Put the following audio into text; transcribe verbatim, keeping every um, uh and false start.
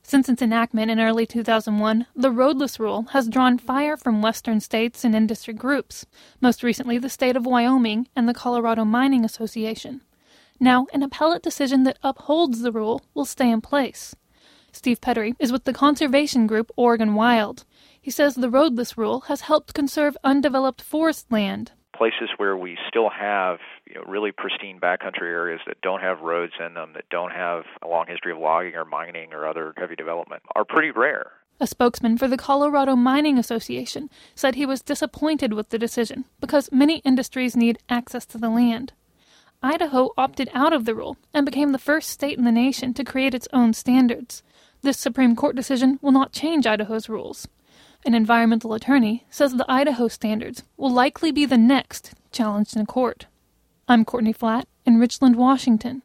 Since its enactment in early two thousand one, the roadless rule has drawn fire from western states and industry groups, most recently the state of Wyoming and the Colorado Mining Association. Now, an appellate decision that upholds the rule will stay in place. Steve Pettery is with the conservation group Oregon Wild. He says the roadless rule has helped conserve undeveloped forest land. Places where we still have you know, really pristine backcountry areas that don't have roads in them, that don't have a long history of logging or mining or other heavy development, are pretty rare. A spokesman for the Colorado Mining Association said he was disappointed with the decision because many industries need access to the land. Idaho opted out of the rule and became the first state in the nation to create its own standards. This Supreme Court decision will not change Idaho's rules. An environmental attorney says the Idaho standards will likely be the next challenged in court. I'm Courtney Flatt in Richland, Washington.